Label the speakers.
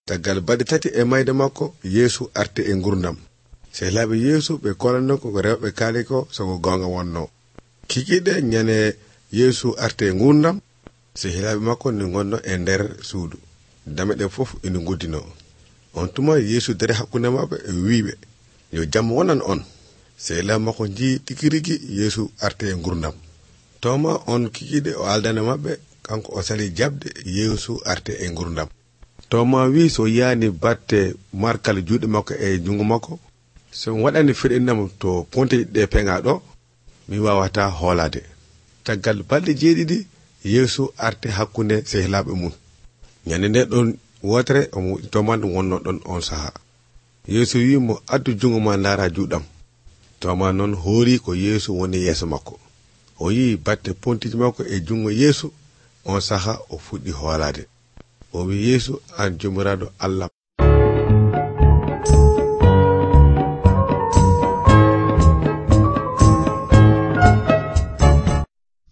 Speaker 1: Taggal balɗe 3 e mayde makko Yeesu arti e gurdam. Sehlaaɓe Yeesu ɓe kolanno ko rewɓe kaali ko sago gonga wonno. Kikiɗe ñane Yeesu arti e gurdam, sehlaaɓe makko ne gonno e nder suudu. Dame ɗe fof ina guddino. On tuma Yeesu dare hakkunde maɓɓe e wiiɓe yo jam wonan on. Sehlaaɓe makko jii tikirigi Yeesu arti e gurdam. Toma on kikiɗe o aldana maɓɓe kanko o sali jabde Yeesu arti e gurdam. Toma wi so yaani batte markal juuɗe makko e jungo makko, so waɗani firɗinam to ponteji ɗe peŋa ɗo, mi wawata hoolade. Taggal balɗe 7 Yeesu arti hakkunde sehlaaɓe mum. Ñande nde ɗon wotere omo Toma wonno ɗon on saha. Yeesu wi mo addu jungo ma ndaara juuɗam. Toma noon hoori ko Yeesu woni yeeso makko. O yi batte pontiji makko e jungo Yeesu, on saha o fuɗɗi hoolade. O wi Yeesu an jomiraɗo Allah